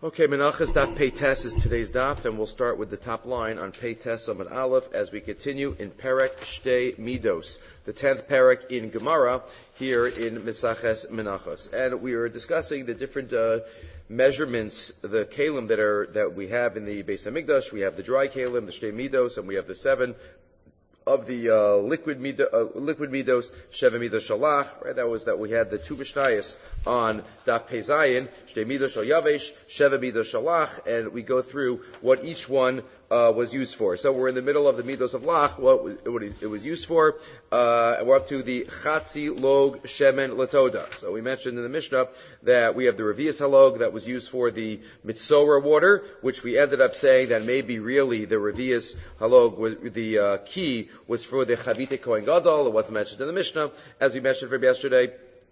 Okay, Menachas Daf Pei Tes is today's daf, and we'll start with the top line on Pei Tes Amud Aleph as we continue in Perek Shtei Midos, the 10th Perek in Gemara here in Mesaches Menachos. And we are discussing the different measurements, the kalim that we have in the Beis Hamikdash. We have the dry kalim, the Shtei Midos, and we have the 7 of the liquid midos, sheva midos shalach. Right, that we had the two mishnayos on Daf Pei Zayin, shtei midos shal yavesh, sheva midos shalach, and we go through what each one was used for. So we're in the middle of the midos of lach, what it was used for, and we're up to the chatzi log shemen latoda. So we mentioned in the Mishnah that we have the revius halog that was used for the mitzora water, which we ended up saying that maybe really the revius halog was the key was for the chavite kohen gadol. It wasn't mentioned in the Mishnah, as we mentioned from yesterday.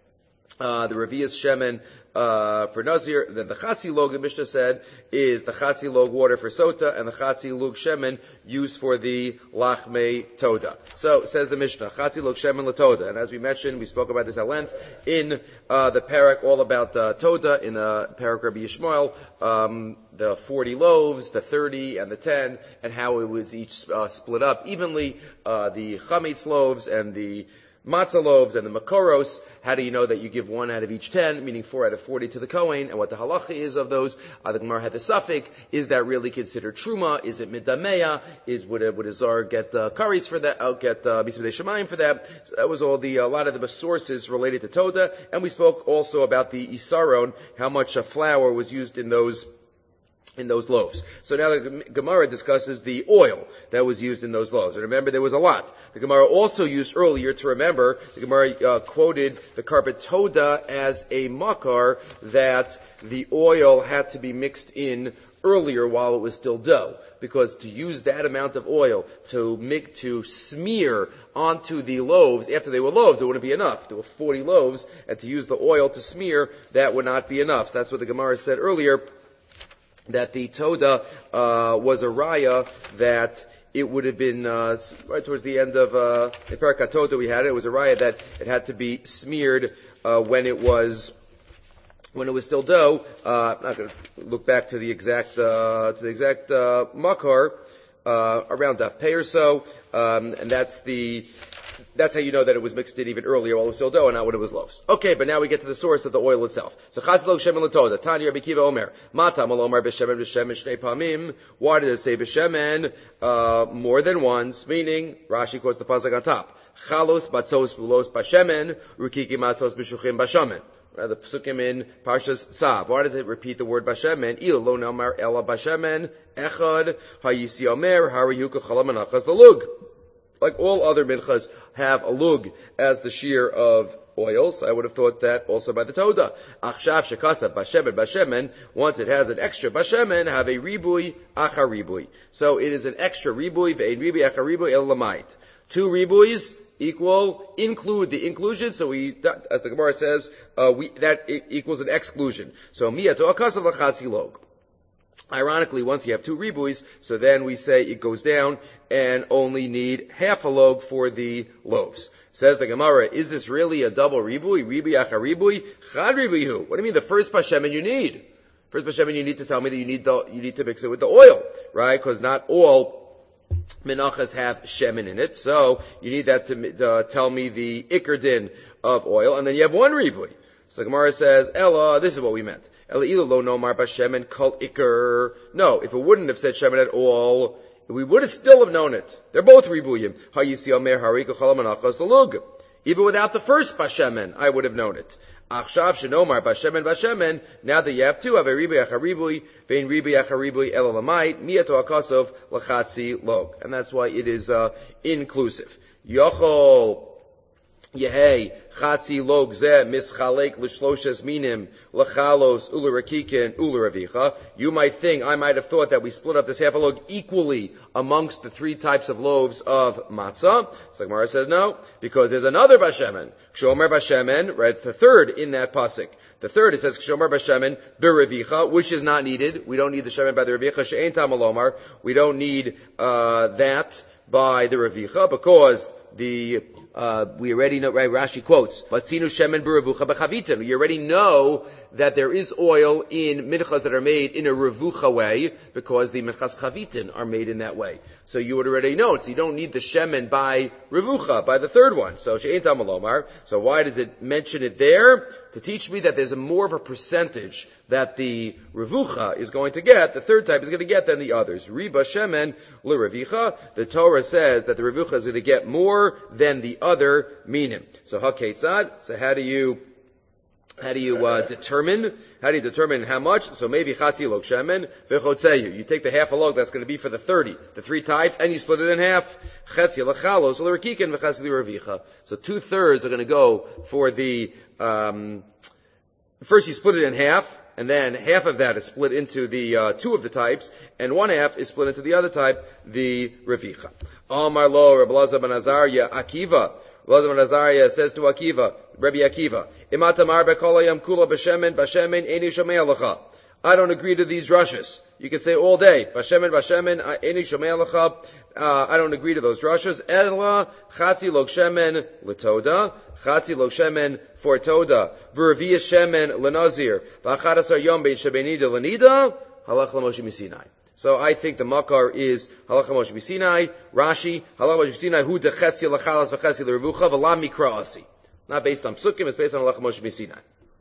The revius shemen for Nazir, then the Chatzi Log, the Mishnah said, is the Chatzi Log water for Sota, and the Chatzi Log Shemen used for the Lachmei Toda. So, says the Mishnah, Chatzi Log Shemen LaToda. And as we mentioned, we spoke about this at length in the Perek, all about Toda, in the Perek Rabbi Yishmael, the 40 loaves, the 30, and the 10, and how it was each split up evenly, the Chametz loaves, and the matzah loaves and the makoros. How do you know that you give 1 out of each 10, meaning 4 out of 40 to the Kohen, and what the halacha is of those? The Gemara had the suffix, is that really considered truma? Is it midameya? Would a zar get curries for that? Get misbedei shemayim for that? So that was all a lot of the sources related to Toda, and we spoke also about the isaron, how much flour was used in those loaves. So now the Gemara discusses the oil that was used in those loaves. And remember, there was a lot. The Gemara also used earlier to remember, the Gemara quoted the carpet Toda as a makar, that the oil had to be mixed in earlier while it was still dough. Because to use that amount of oil to smear onto the loaves, after they were loaves, it wouldn't be enough. There were 40 loaves, and to use the oil to smear, that would not be enough. So that's what the Gemara said earlier, that the Toda was a raya, that it would have been right towards the end of in Perek Toda we had it. It was a raya that it had to be smeared when it was still dough. I'm not going to look back to the exact makar around Daf Pei or so, and that's how you know that it was mixed in even earlier while it was still dough and not when it was loaves. Okay, but now we get to the source of the oil itself. So Chatzi Log Shemen LaToda. Tanya Rabbi Kiva Omer. Mata Malomar B'Shemen Shnei Pamim. Why did it say B'Shemen more than once? Meaning, Rashi quotes the pasuk on top. Chalos Batzos Bulos B'Shemen Rukiki Matzos B'Shuchim B'Shemen. The psukim in Parshas Tzav. Why does it repeat the word B'Shemen? Il lo namar ela B'Shemen echad hayisi omer hariyuka chalamanachas v'lug. Like all other minchas have a lug as the shear of oils. I would have thought that also by the Toda. Achshav shekasa B'Shemen, once it has an extra B'Shemen, have a ribui achar ribui. So it is an extra ribui, ve'ein ribui achar ribui el lamait. 2 ribuis include the inclusion, so as the Gemara says, that equals an exclusion. So miyato akasav lachatzi log. Ironically, once you have 2 ribuis, so then we say it goes down and only need half a log for the loaves. Says the Gemara, is this really a double ribui? Ribui achar ribui? Chad ribuihu. What do you mean the first B'Shemen you need? First B'Shemen you need to tell me that you need to mix it with the oil, right? Because not all menachas have shemen in it, so you need that to tell me the ikar din of oil, and then you have 1 ribui. So the Gemara says, Ella, this is what we meant. Ella ila lo nomar b'shemen kol ikar. No, if it wouldn't have said shemen at all, we would have still have known it. They're both ribuyim. Hayisi omer harika chalamanachas l'lug. Even without the first b'shemen, I would have known it. Achshav shenomar b'shemen. Now that you have 2, have a ribui achar ribui, vein ribui achar ribui ela lamait, miyato akasov lachatzi log. And that's why it is inclusive. Yochol Yehei chatzi log zeh mischalek l'shloshes minim l'chalos ularakikin ularavicha. You might think, I might have thought that we split up this half a log equally amongst the 3 types of loaves of matzah. So the Gemara says no, because there's another B'Shemen. Kshomer B'Shemen, right, the third in that pasuk. The third, it says Kshomer B'Shemen b'revicha, which is not needed. We don't need the shemen by the revicha. She'ein tam alomar. We don't need that by the revicha, because the we already know, right, Rashi quotes, Vatzinu shemen b'revucha b'chavitin. We already know that there is oil in minchas that are made in a revucha way, because the minchas chavitin are made in that way. So you would already know it, so you don't need the shemen by revucha, by the third one. So she'ein tamar lomar. So why does it mention it there? To teach me that there's more of a percentage that the revucha is going to get, the third type is going to get than the others. Riba shemen l'revicha. The Torah says that the revucha is going to get more than the other minim. So haketzad. So how do you determine how much? So maybe chatzi log shemen v'chotzeyu. You take the half a log that's going to be for the 30, the three types, and you split it in half. Chetzi lachalos l'rekikin v'chetzi l'revicha. So 2/3 are going to go for the first you split it in half, and then half of that is split into the two of the types, and one half is split into the other type, the revicha. Amar lo Rabbi Elazar ben Azariah Akiva. Elazar ben Azariah says to Akiva, Rabbi Akiva, Imatamar bekolayam kula b'shemen eni shomei lecha. I don't agree to these drushes. You can say all day, b'shemen eni shomei lecha. I don't agree to those drushes. Ela chatzi log shemen letoda, chatzi log shemen for toda, v'reviyah shemen lenazir, v'achadasar yom bein shebenida lenida, halach l'Moshe misinai. So I think the makar is halacha Moshe misinai. Rashi halacha Moshe misinai hu dechetzi lachalas v'chetzi l'revucha v'lam mikra asi. Not based on psukim, it's based on halacha Moshe misinai.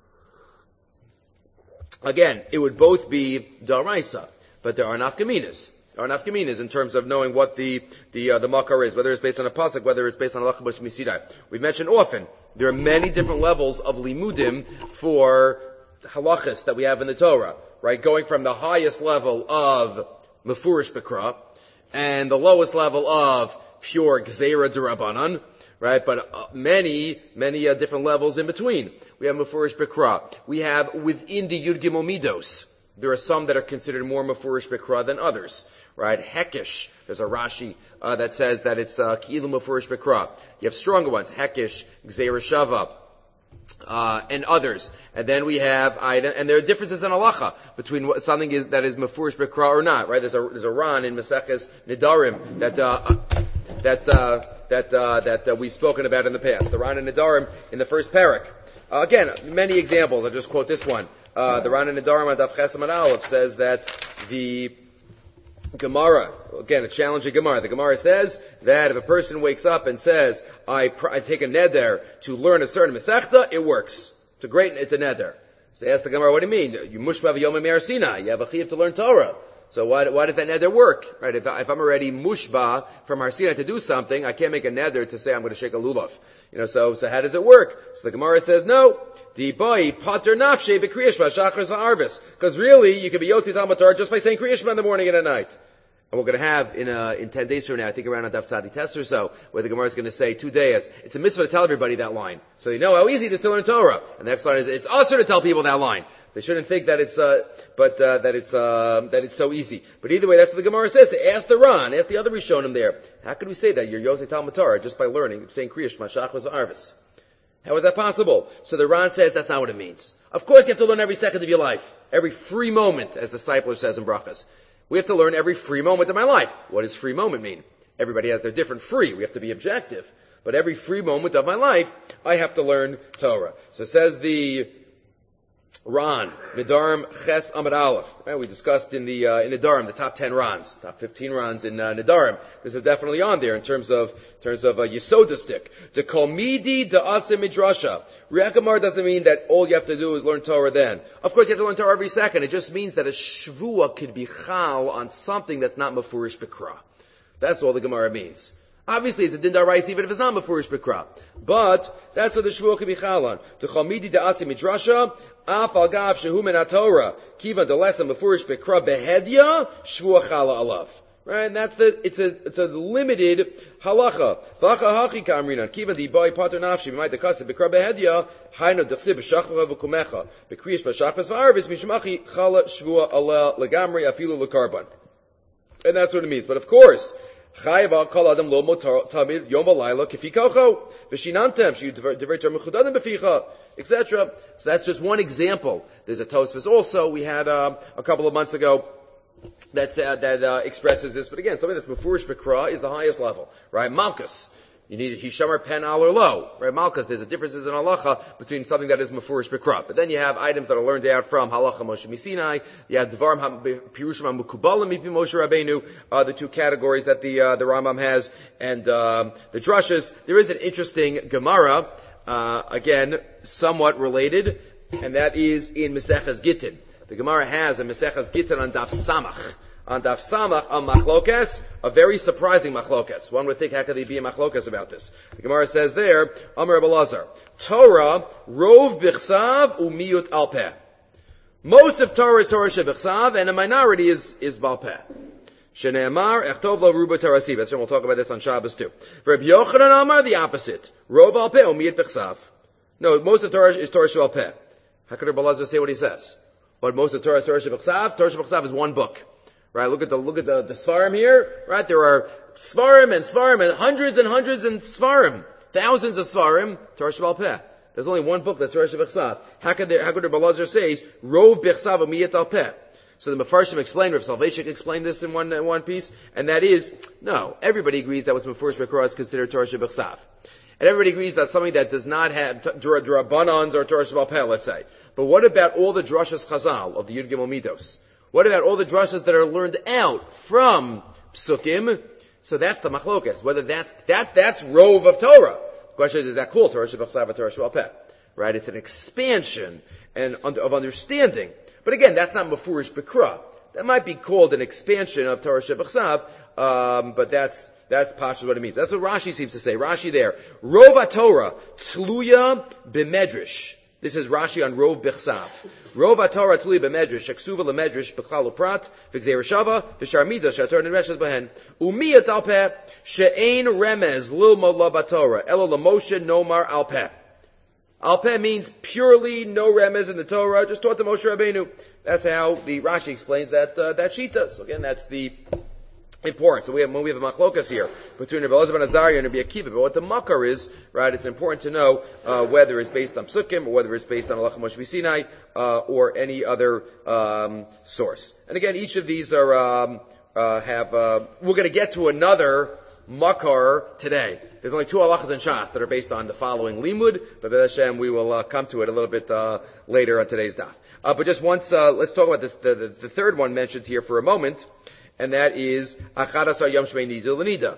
Again, it would both be daraisa, but there are nafkaminas. There are nafkaminas in terms of knowing what the makar is, whether it's based on a pasuk, whether it's based on halacha Moshe misinai. We've mentioned often there are many different levels of limudim for halachas that we have in the Torah. Right, going from the highest level of mefurish b'kra and the lowest level of pure gzeira d'Rabbanan, right? But many different levels in between. We have mefurish b'kra. We have within the Yud Gimel Midos. There are some that are considered more mefurish b'kra than others, right? Hekesh. There's a Rashi that says that it's ki'ilu mefurish b'kra. You have stronger ones. Hekesh, gzeira shava. And others. And then we have, and there are differences in halacha between something that is mefurish b'kra or not, right? There's a Ran in Maseches Nedarim that we've spoken about in the past. The Ran in Nedarim in the first parak. Again, many examples. I'll just quote this one. The Ran in Nedarim on Daf Ches Amud Aleph says that the Gemara, again, a challenging Gemara. The Gemara says that if a person wakes up and says, I take a neder to learn a certain Masechta, it works. It's a neder. So they ask the Gemara, what do you mean? You mushba v'yom me'ar Sinai. You have a chiyuv to learn Torah. So why did that neder work? Right? If I'm already mushba from Har Sinai to do something, I can't make a neder to say I'm going to shake a lulav. So how does it work? So the Gemara says, no. Because really, you can be Yotzi Talmud Torah just by saying Kriya Shema in the morning and at night. And we're going to have in 10 days from now, I think around Daf Tzadi Test or so, where the Gemara is going to say 2 days. It's a mitzvah to tell everybody that line, so they know how easy it is to learn Torah. And the next line is it's also to tell people that line. They shouldn't think that it's so easy. But either way, that's what the Gemara says. Ask the Ran, ask the other Rishonim there. How can we say that you're Yosei Talmud Torah just by learning, saying Kriya Shema, Shachos v'Arvis? How is that possible? So the Ran says that's not what it means. Of course, you have to learn every second of your life, every free moment, as the discipler says in Brachas. We have to learn every free moment of my life. What does free moment mean? Everybody has their different free. We have to be objective. But every free moment of my life, I have to learn Torah. So says the Ran, Nedarim Ches Amud Aleph. Right, we discussed in Nedarim the top 10 Rans, top 15 Rans in Nedarim. This is definitely on there in terms of Yesoda stick. The Kolmidi Da'aseh Midrasha. Re'akamar doesn't mean that all you have to do is learn Torah then. Of course, you have to learn Torah every second. It just means that a shvua could be chal on something that's not mefurish b'kra. That's all the Gemara means. Obviously, it's a din daraisa even if it's not mefurish b'kra. But that's what the shvua could be chal on. The Kolmidi Da'aseh Midrasha. Af al gav shehu min haTorah kiva delesa mefurish b'kra behedya shvua chala alav. Right, and it's a limited halacha. V'acha hachi kamrinan kiva di boy pater nafshi b'may dekaseh b'kra behedya hayno dechsib b'shachva v'kumecha b'kriyish b'shachvas v'arvis mishmachi chala shvua ala legamri afilu lekarban. And that's what it means. But of course, Chayva kol adam lo tamid yom v'layla kifi kocho v'shinanthem sheyu divrei Torah mechudadim b'ficha, etc. So that's just one example. There's a Tosfos also we had a couple of months ago that expresses this. But again, something that's mefurish b'kra is the highest level, right? Malchus. You need hishamar pen al or lo, right? Malchus, there's a differences in halacha between something that is mefurish b'kra. But then you have items that are learned out from halacha Moshe Misinai. You have dvarim pirushim hamukubalim mipi Moshe Rabbeinu, the two categories that the Rambam has, and the drushes. There is an interesting Gemara, again, somewhat related, and that is in Maseches Gittin. The Gemara has a Maseches Gittin on Daf Samach. On Daf Samach, a machlokes, a very surprising machlokes. One would think, how could there be a machlokes about this? The Gemara says there, Amar Rebbe Lazar, Torah, rov bichsav umiyut al peh. Most of Torah is Torah shebichsav, and a minority is balpeh. Shene'emar, echtov lo ruba tarasiv. That's when we'll talk about this on Shabbos too. For Rabbi Yochanan Amar, the opposite. Rov al peh umiyut bichsav. No, most of Torah is Torah shebalpeh. How could Rebbe Lazar say what he says? But most of Torah is Torah shebichsav. Torah shebichsav is one book. Right, look at the Svarim here, right? There are Svarim and hundreds and Svarim. Thousands of Svarim, Torah Shebal Peh. There's only one book that's Torah Shebechsav. How could Rebbe Lazar say, Rov Bechsav Amiyat Al Peh? So the Mefarshim explained, Rav Soloveitchik explained this in one piece, and that is, no, everybody agrees that what's Mefurish B'Korah is considered Torah Shebechsav. And everybody agrees that something that does not have Drabanans or Torah Shebal Peh, let's say. But what about all the Drashas Chazal of the Yud Gimel Midos? What about all the drashas that are learned out from Psukim? So that's the machlokes. Whether that's rov of Torah. The question is that cool? Torah shebachsav or Torah shebal-peh? Right? It's an expansion of understanding. But again, that's not mefurish b'kra. That might be called an expansion of Torah shebachsav, but that's pashut what it means. That's what Rashi seems to say. Rashi there. Rov Torah tluya b'medrash. This is Rashi on Rov Bechsav. Rov HaTorah Tuli B'Medrash, Sheksuva L'Medrash, B'Klal U'Prat, V'Gzeir Shava, V'Shar Midas, Shator N'Reshes B'Hen, U'Miyat Al Peh, She'ein Remez, Lilma La B'Torah, Elo L'Moshe Nomar Al Peh. Al Peh means purely no remez in the Torah, just taught to Moshe Rabbeinu. That's how the Rashi explains that Shita. So again, that's the important. So when we have a machlokas here between Rebbe Elazar ben Azariah and Rabbi Akiva, but what the makar is, right? It's important to know whether it's based on Psukim or whether it's based on Halacha Moshe Sinai or any other source. And again, each of these are we're going to get to another makar today. There's only two halachas in Shas that are based on the following limud, but B'ez Hashem we will come to it a little bit later on today's daf. But just once, let's talk about this. The third one mentioned here for a moment. And that is Achadasar Yom Shmei Nida L'Nida.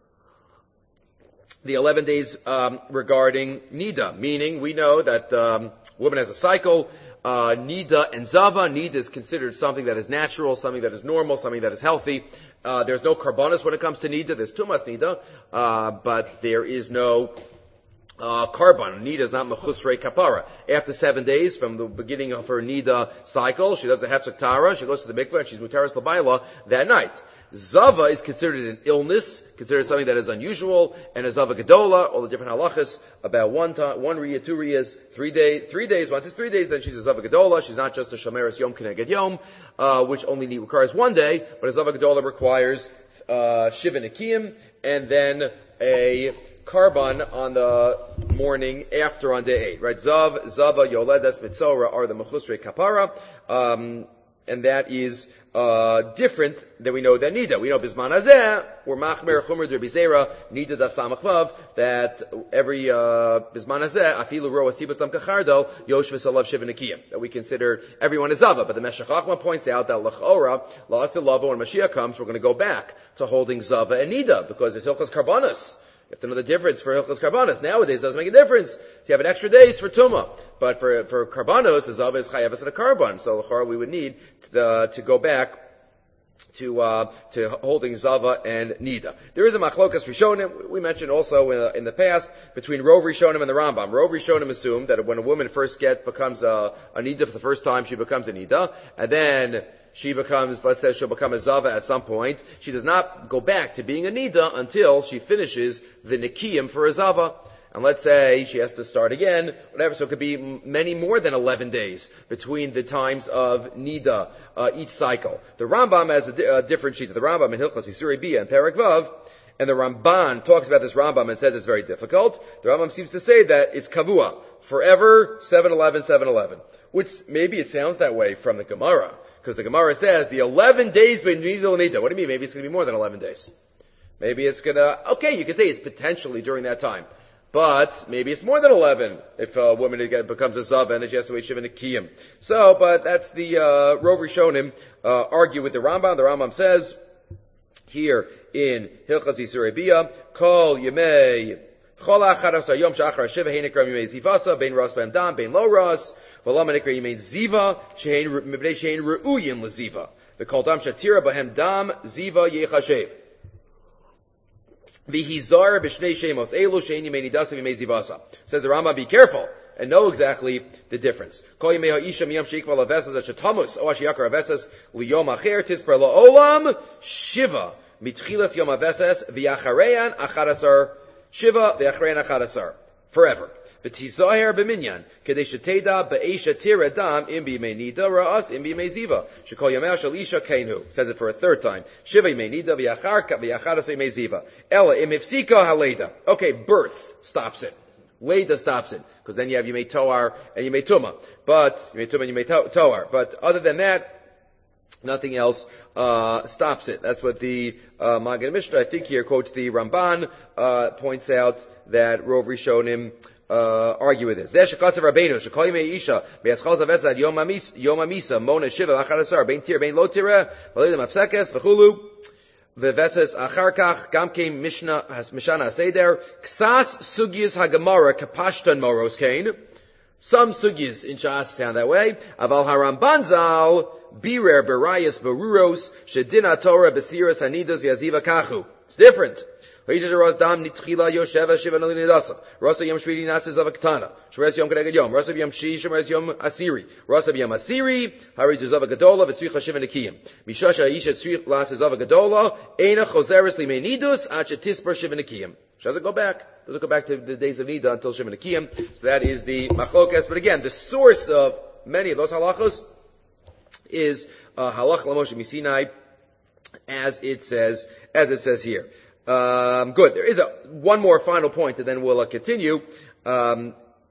The 11 days regarding Nida, meaning we know that woman has a cycle. Nida and Zava. Nida is considered something that is natural, something that is normal, something that is healthy. There's no karbanos when it comes to Nida. There's Tumas Nida, but there is no Karban. Nida is not mechusrei kapara. After 7 days from the beginning of her Nida cycle, she does a hefsek tara, she goes to the mikveh, and she's mutaris l'bayla that night. Zava is considered an illness, considered something that is unusual, and a Zava Gedola, all the different halachas, about one riyah, 2 riyahs, 3 days, once it's 3 days, then she's a Zava Gedola, she's not just a Shomeres Yom Keneged Yom, which only requires 1 day, but a Zava Gedola requires, Shiva Nikiyim, and then a Karban on the morning after on day 8, right? Zava, Yoledas, Mitzora are the Mechusrei Kapara, and that is different than we know than Nida. We know Bisman Hazeh, or Machmer Chumer Derbi Zera, Nida Daf Samach Vav, that every Bisman Hazeh, Afilu Roas Tibatam Kachardo, Yosh V'Salav Shiva Nikiyim, that we consider everyone is Zava. But the Meshech Chochmah points out that L'chora, La'asil Lava, when Mashiach comes, we're going to go back to holding Zava and Nida, because it's Hilchas Karbanos. You have to know the difference for Hilchos Karbanos. Nowadays, it doesn't make a difference. So you have an extra days for Tumah. But for Karbanos, the Zav is Chayavas and a Karban. So, we would need to go back to holding Zava and Nida. There is a Machlokas Rishonim, we mentioned also in the past, between Rov Rishonim and the Rambam. Rov Rishonim assume that when a woman first becomes a Nida for the first time, she becomes a Nida, and then she becomes, let's say she'll become a Zava at some point. She does not go back to being a Nida until she finishes the Nikiyim for a Zava. And let's say she has to start again, whatever. So it could be many more than 11 days between the times of Nida, each cycle. The Rambam has a different sheet. The Rambam in Hilchos Yisurei Bia and Perek Vav, and the Ramban talks about this Rambam and says it's very difficult. The Rambam seems to say that it's kavua, forever, 7-11, 7-11. Which maybe it sounds that way from the Gemara. Because the Gemara says the 11 days between Nida and Nida. What do you mean? Maybe it's going to be more than 11 days. Maybe it's you could say it's potentially during that time. But maybe it's more than 11 if a woman becomes a Zava and then she has to wait Shiva Nikiyim. So, but that's the Rov Rishonim argue with the Rambam. The Rambam says here in Hilchas Yisur Bia, Kol Yemei Chol Achar Yom Shachar Shiva Hein Nikra Yemei Zivasa Bein Ras Bein Dam Bein Lo Ras V'Lama Nikra Yemei Ziva Mibnei Shein Re'uyim LeZiva V'Kol Dam Shatira Bahem Dam Ziva Yechashev. V'hizar b'shnei shemos elu she'eni mei nidasav yimei zivasa. Says the Rambam, be careful and know exactly the difference. Kol yimei ha'isha miyam sheikva lavesas ashetamos o ashiyakar avesas liyom acher tispar la'olam shiva mitchilas yom avesas v'yachareyan achadasar shiva v'yachareyan achadasar forever. V'tizaher b'minyan kedei sheteda b'eisha tira dam im b'yimei nida ra'as im b'yimei ziva shekol yamei shel isha keinu. Says it for a third time. Shiva yimei nida v'yachadasar yimei ziva. Ella im ifsika haleda. Okay, birth stops it. Leda stops it because then you have yimei toar and yimei tuma. But yimei tuma and yimei toar. But other than that, nothing else stops it. That's what the Magen Mishnah, I think here quotes the Ramban, points out that Rov Rishonim argue with this. Zeh shekatzav Rabbeinu shekol yimei isha be'atzchal zavetz ad yom hamisa mona shiva achadasar bein tir bein lo tira v'leidim afsekes v'chulu v'vetzes achar kach gam kein mishana haseder ksas sugyas hagemara kapashtan moros kain. Some sugyas in Shas sound that way. Aval haramban zal birer berayas beruros shedina Torah besiras hanidas v'yaziva kachu. It's different. Dam nitchila yosheva shiva nalinidasa. Rasa yom shvidi nasis of a katana. Shres yom kedeged yom. Rasa yom shi shres yom asiri. Rasa yom asiri. Haritz of a gadola v'tzricha shiva nikiyim. Mishasha isha tzrich lasis of a gadola. Eina choseres limenidus at shetisper shiva nikiyim. She doesn't go back. Doesn't go back to the days of Nida until Shiva Nikiyim. So that is the machlokas. But again, the source of many of those halachos is halach l'Moshe Misinai, as it says here. Good. There is one more final point, and then we'll continue. There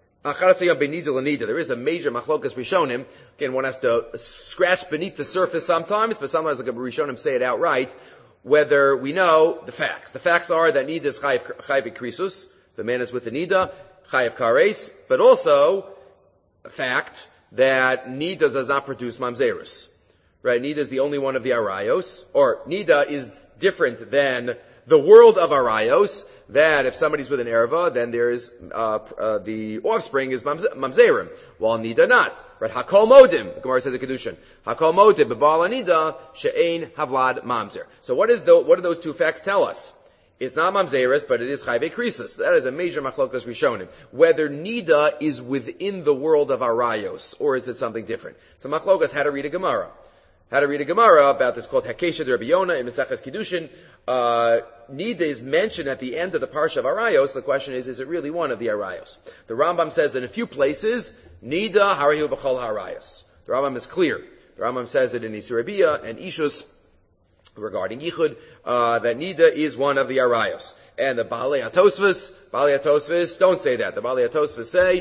is a major machlokas Rishonim. Again, one has to scratch beneath the surface sometimes, but sometimes like Rishonim say it outright. Whether we know the facts. The facts are that Nida is chayiv krisus. The man is with the Nida, chayiv kares. But also, a fact that Nida does not produce mamzerus. Right? Nida is the only one of the arayos. Or Nida is different than the world of arayos, that if somebody's with an erva, then there's the offspring is mamzerim, while nida not. Right? Hakol modim, the Gemara says in Kedushin. Hakol modim b'bal nida she'ein havlad mamzer. So what do those two facts tell us? It's not mamzeris, but it is chayve krisus. That is a major machlokas rishonim. Whether nida is within the world of arayos, or is it something different? So machlokas how to read a Gemara. How to read a Gemara about this called Hakesha de Rabbi Yonah in Maseches Kiddushin. Nida is mentioned at the end of the Parsha of Arayos. The question is it really one of the Arayos? The Rambam says in a few places, Nida harayu b'chol harayos. The Rambam is clear. The Rambam says it in Yisur Bia and Ishus regarding Yichud, that Nida is one of the Arayos. And the Baalei HaTosfos don't say that. The Baalei HaTosfos say,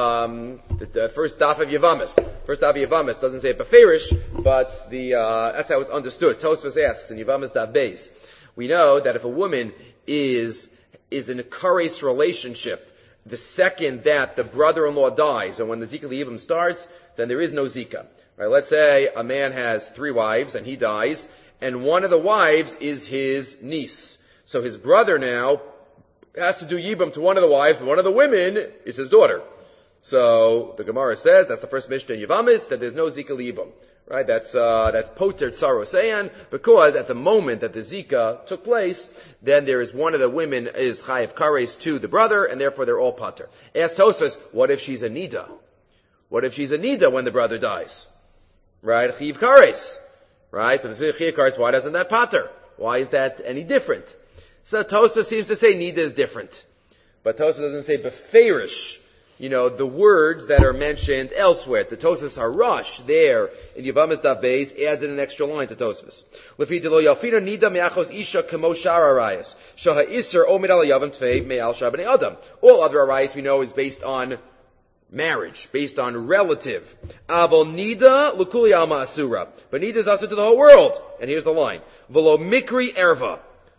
the first daf of Yavamis. First daf of Yavamis doesn't say beferish, but that's how it's understood. Tosfos asks in Yavamis daf Beis. We know that if a woman is in a kares relationship, the second that the brother-in-law dies, and when the Zika L'Yibam starts, then there is no Zika. Right? Let's say a man has 3 wives, and he dies, and one of the wives is his niece. So his brother now has to do Yibam to one of the wives, but one of the women is his daughter. So the Gemara says, that's the first Mishnah in Yavamis, that there's no Zika L'Yibam. Right? That's Poter Tsaro Seyan, because at the moment that the Zika took place, then there is one of the women is Chayiv Kares to the brother, and therefore they're all Poter. Ask Tosfos, what if she's a Nida? What if she's a Nida when the brother dies? Right? Chayiv Kares. Right? So the Chayiv Kares, why doesn't that Poter? Why is that any different? So Tosfos seems to say Nida is different. But Tosfos doesn't say beferish. The words that are mentioned elsewhere. The Tosfos Harash there in Yavamis Daf Beis adds in an extra line to Tosfos. Lefita lo yalfina nida me'achos isha kemo shar arayas. Shaha iser omid al yavam tvei me'al shabnei adam. All other arayas we know is based on marriage, based on relative. Avol nida l'kuli alma asura. But nida is also to the whole world. And here's the line. V'lo mikri erva.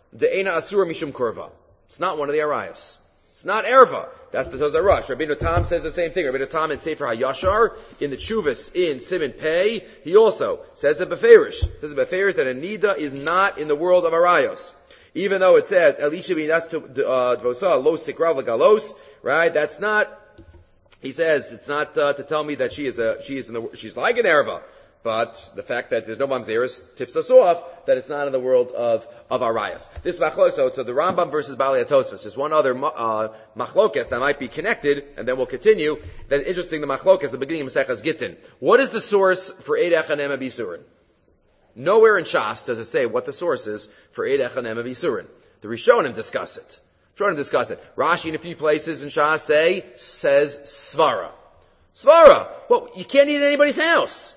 De'ena asura mishum kurva. It's not one of the arayos. It's not erva. That's the Tozah Rush. Rabbeinu Tam says the same thing. Rabbeinu Tam in Sefer HaYashar, in the Chuvas, in Siman Pei, he also says it beferish. Says it beferish that a nida is not in the world of arayos. Even though it says, Elisha b'nidas dvosa lo sikrav galos, right? That's not, he says, it's not to tell me that she's like an erva. But the fact that there's no mamzeris tips us off that it's not in the world of arayos. This machlokes, so the Rambam versus Bali Atosfos, just one other machlokes that might be connected, and then we'll continue. That's interesting, the machlokes, the beginning of Maseches Gittin. What is the source for Eid Echanem Abisurin? Nowhere in Shas does it say what the source is for Eid Echanem Abisurin. The Rishonim discuss it. Rashi in a few places in Shas says Svara. Svara! Well, you can't eat at anybody's house.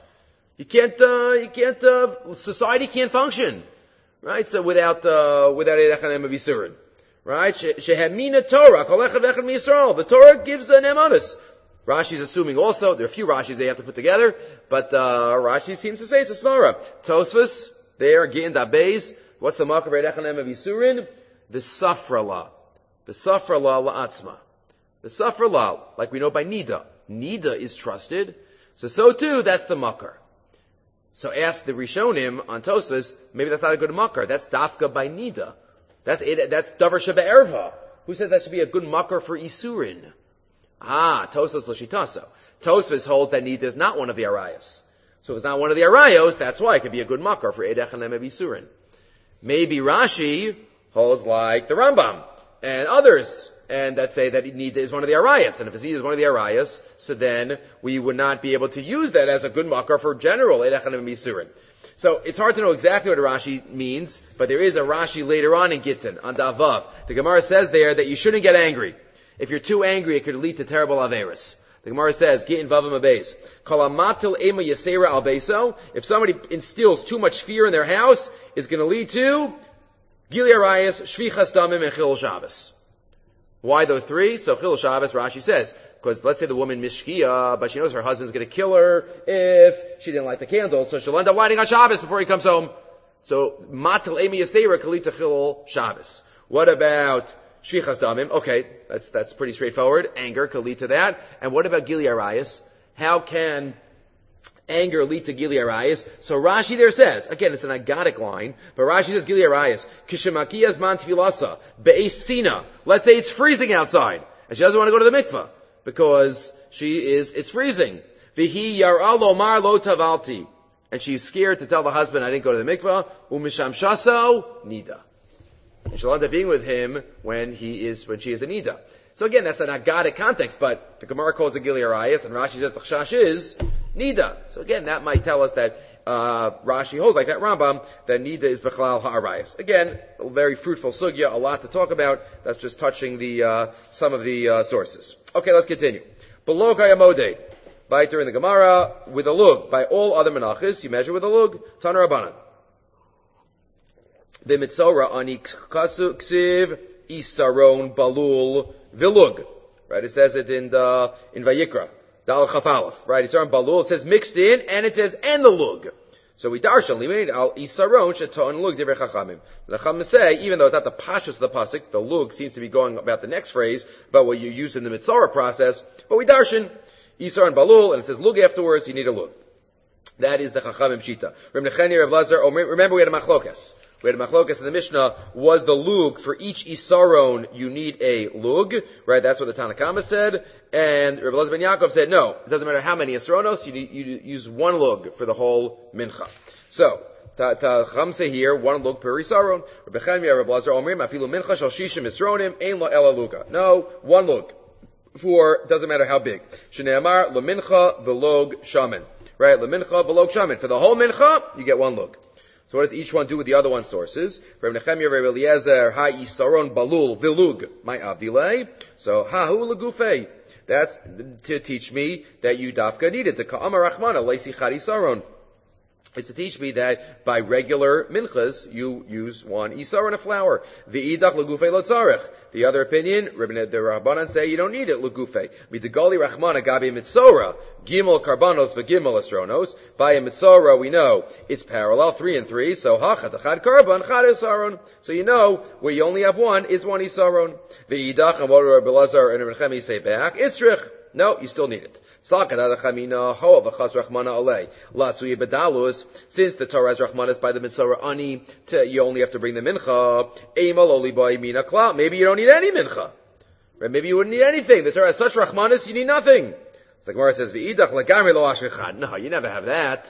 Society can't function, right? So without Eid Echanem Abisurin, right? Shehemina Torah, kol echad v'echad miYisrael. The Torah gives an emunus. Rashi's assuming also, there are a few Rashis they have to put together, but Rashi seems to say it's a svara. Tosfos, there, Gittin Dabeis, what's the mark of Eid Echanem Abisurin? The Safrala. The Safrala la'atzma. The Safrala, like we know by Nida. Nida is trusted, so too, that's the makar. So ask the Rishonim on Tosfos, maybe that's not a good makar. That's dafka by nida. That's davar sheba erva. Who says that should be a good makar for isurin? Tosfos l'shitaso. Tosfos holds that nida is not one of the arayos. So if it's not one of the arayos, that's why it could be a good makar for Eid Echanem Abisurin. Maybe Rashi holds like the Rambam and others, and that say that nida is one of the arayos. And if nida is one of the arayos, so then we would not be able to use that as a good makar for general Eid Echanem Abisurin. So it's hard to know exactly what Rashi means, but there is a Rashi later on in Gittin, on Davav. The Gemara says there that you shouldn't get angry. If you're too angry, it could lead to terrible averis. The Gemara says, Gittin Vavam Abeis, Kalamatil Ema Yasera Albeso, if somebody instills too much fear in their house, it's going to lead to Gili Arayas, Shvichas Damim, and Chilul Shabbos. Why those three? So Chilul Shabbos, Rashi says, because let's say the woman mishkia, but she knows her husband's going to kill her if she didn't light the candles, so she'll end up lighting on Shabbos before he comes home. So Matil Emi Yasera Kalita Chilul Shabbos. What about Shvichas Damim? Okay, that's pretty straightforward. Anger could lead to that. And what about Gili Arayas? How can anger lead to Gili Arayas? So Rashi there says, again, it's an agadic line, but Rashi says Gili Arayas, Kishemakiyas man tvilasa, be'es sina. Let's say it's freezing outside, and she doesn't want to go to the mikveh, because it's freezing. Vihi yar'a lomar lo tavalti. And she's scared to tell the husband, I didn't go to the mikveh, umisham shaso, nida. And she'll end up being with him when she is a nida. So again, that's an agadic context, but the Gemara calls it Gili Arayas, and Rashi says the chash is nida. So again, that might tell us that Rashi holds, like that Rambam, that nida is bechlal ha'arayas. Again, a very fruitful sugya, a lot to talk about. That's just touching some of the sources. Okay, let's continue. Below kayamode, biter in the Gemara with a lug. By all other menachos, you measure with a lug. Taner Rabbanan. B'mitzora ani kasu ksiv isaron balul vilug. Right, it says it in Vayikra. Dal Chafalef. Right, isaron balul, it says mixed in, and it says and the lug. So we darshan limit al isaron sheton lug divrei chachamim. The chachamim say, even though it's not the pashtus of the pasuk, the lug seems to be going about the next phrase, about what you use in the mitzvah process. But we darshan isaron balul, and it says lug afterwards. You need a lug. That is the chachamim shita. Remember we had a machlokas. We had a machlokas in the Mishnah. Was the lug for each isaron you need a lug? Right, that's what the Tanakama said. And Rabbi Elazar ben Yaakov said, no, it doesn't matter how many isaronos, you use one lug for the whole mincha. So, Chacham say here, one lug per isaron. Rabbi Chanina, Rabbi Elazar Omrim, afilu mincha shal shishim isronim, ein lo ela luga. No, one lug. Doesn't matter how big. Shneamar, lemincha v'log shaman. Right, lemincha v'log shaman. For the whole mincha, you get one lug. So what does each one do with the other one's sources? Rabbi Nechemia, Rabbi Eliezer, ha isaron balul vilug, my avile. So hahu legufei. That's to teach me that you dafka needed to ka'amar rachmana leisi chad isaron. is to teach me that by regular minchas, you use one isar and a flour. V'idach legufei lo tzarech. The other opinion, the Rabbanan say you don't need it legufei. Midagali rachmana gabi mitzora, gimel karbanos v'gimel esronos. By a mitzora, we know it's parallel, 3 and 3, so hachat achad karban, chad isaron. So you know, where you only have one, it's one isaron. V'idach, and what do Rabbi Lazar and Rabbi Chemi say back? Itzrich. No, you still need it. Since the Torah has Rachmanas by the Mitzvah Ani, you only have to bring the mincha. Maybe you don't need any mincha. Right? Maybe you wouldn't need anything. The Torah has such Rachmanas, you need nothing. So the Gemara says, no, you never have that.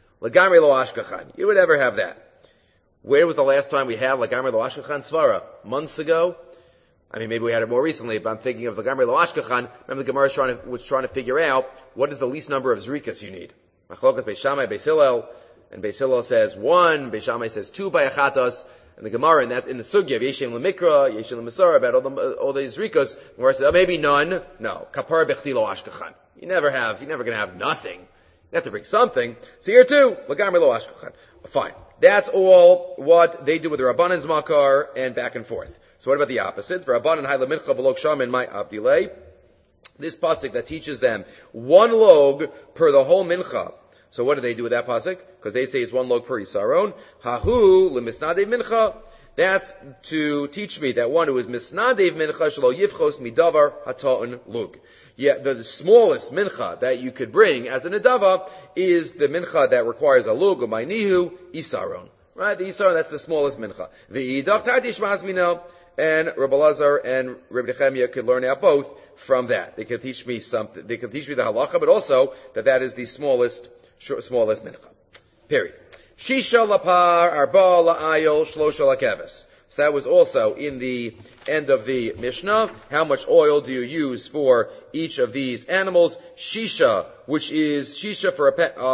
You would never have that. Where was the last time we had Lagamri lo ashkechan svara? Months ago? I mean, maybe we had it more recently, but I'm thinking of the Lagamri lo ashkechan. Remember the Gemara was trying to figure out what is the least number of zrikas you need. Machlokas Beis Shammai, Beis Hillel, and Beis Hillel says 1, Beis Shammai says 2 by achatos, and the Gemara in the sugya of Yeshem Lemikra, Yeshem Lemasar, about all the zrikas, the Gemara says, maybe none. No. Kapar bechti lo ashkechan. You're never gonna have nothing. You have to bring something. So here too, Lagamri lo ashkechan. Fine. That's all what they do with the Rabbanan's makar and back and forth. So what about the opposite? For Rabbanan hayla mincha v'log sham in my avdilei. This pasuk that teaches them 1 log per the whole mincha. So what do they do with that pasuk? Because they say it's 1 log per isaron. Hahu lemisnadev mincha. That's to teach me that one who is misnadev mincha shelo yivchos midavar hata'un lug. Yeah, the smallest mincha that you could bring as an adava is the mincha that requires a lug, or nihu isaron. Right? The isaron, that's the smallest mincha. V'idach ta'dish ma'azmina. And Rabbi Lazar and Rabbi Nechemia could learn out both from that. They could teach me something. They could teach me the halacha, but also that is the smallest mincha. Period. Shisha lapar arba la'ayol shlosha lakeves. So that was also in the end of the Mishnah. How much oil do you use for each of these animals? Shisha, which is shisha for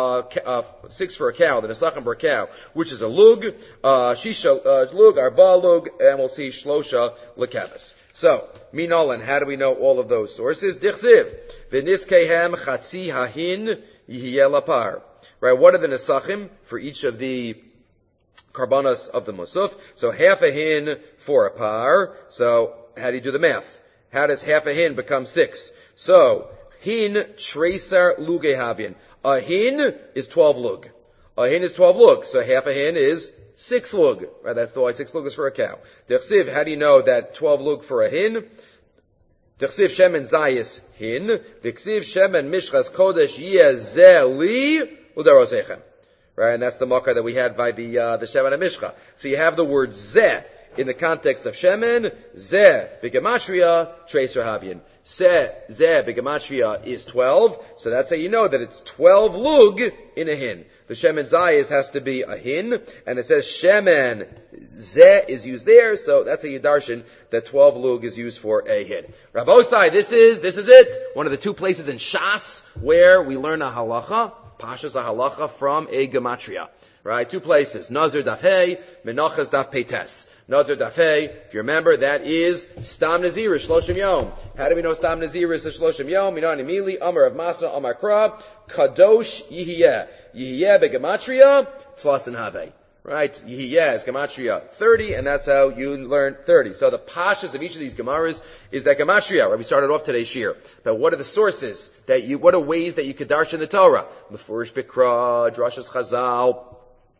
6 for a cow, the nesachim for a cow, which is a lug. Shisha lug, arba lug, and we'll see shlosha lekavis. So, minolan, how do we know all of those sources? Dichsiv, v'niskehem chatzi hahin yihiyeh lapar. Right, what are the nesachim for each of the karbanas of the musaf? So half a hin for a par. So how do you do the math? How does half a hin become 6? So hin treser luge havin. A hin is 12 lug. A hin is 12 lug. So half a hin is 6 lug. Right, that's why 6 lug is for a cow. Dechsiv, how do you know that 12 lug for a hin? Dechsiv shemen zayis hin. Dechsiv shemen mishchas kodesh yezeli udarosechem. Right, and that's the makar that we had by the Shemen HaMishcha. So you have the word zeh in the context of Shemen. Zeh b'gematria treis rahavyin. Zeh b'gematria is 12. So that's how you know that it's 12 lug in a hin. The Shemen Zayis has to be a hin, and it says Shemen Zeh is used there, so that's a Yidarshan that 12 lug is used for a hin. Rabbosai, this is it. One of the 2 places in Shas where we learn a halacha. Pashas halacha from a gematria. Right? 2 places. Nazir daf hey, Menachas daf peites. Nazir daf hey, if you remember, that is Stam Naziris, Shloshim Yom. How do we know Stam Naziris is Shloshim Yom? Minan Emili, Amar of Masna, Amar Krab, Kadosh Yihiyeh. Yihiyeh begematria, Tlasin Haveh. Right? Yihiyeh is gematria 30, and that's how you learn 30. So the pashas of each of these gemaras is that gematria. Right? We started off today's shir. But what are the sources what are ways that you could darshan the Torah? Mefurish Bikra, Drashas Chazal,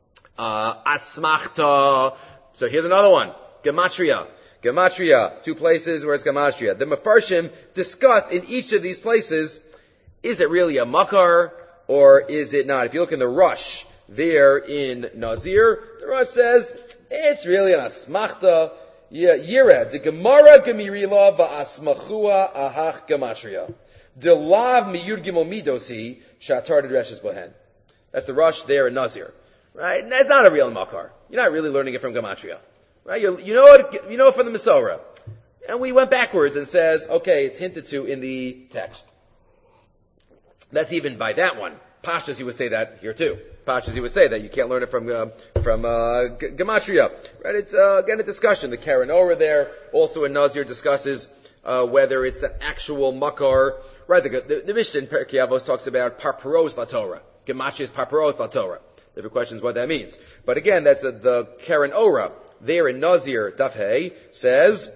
Asmachta. So here's another one. Gematria. Gematria. 2 places where it's gematria. The Mefarshim discuss in each of these places, is it really a makar, or is it not? If you look in the Rush, there in Nazir, the Rosh says, it's really an asmachta. Yired, the Gemara Gemirila va'asmachua ahach gematria. De lav miyud gimel midosi shatar de dreshes bohen. That's the Rosh there in Nazir. Right? That's not a real makar. You're not really learning it from gematria. Right? You know it from the Masorah. And we went backwards and says, okay, it's hinted to in the text. That's even by that one. Pashtas, he would say that here too. Pashtas, he would say that you can't learn it from gematria. Right? It's again a discussion. The Karen Ora there, also in Nazir, discusses whether it's an actual makar. Right? The Mishnah in Perkei Avos talks about parparos la Torah. Gematria is parparos la Torah. If it questions what that means. But again, that's the Karen Ora. There in Nazir, Daf Hey, says,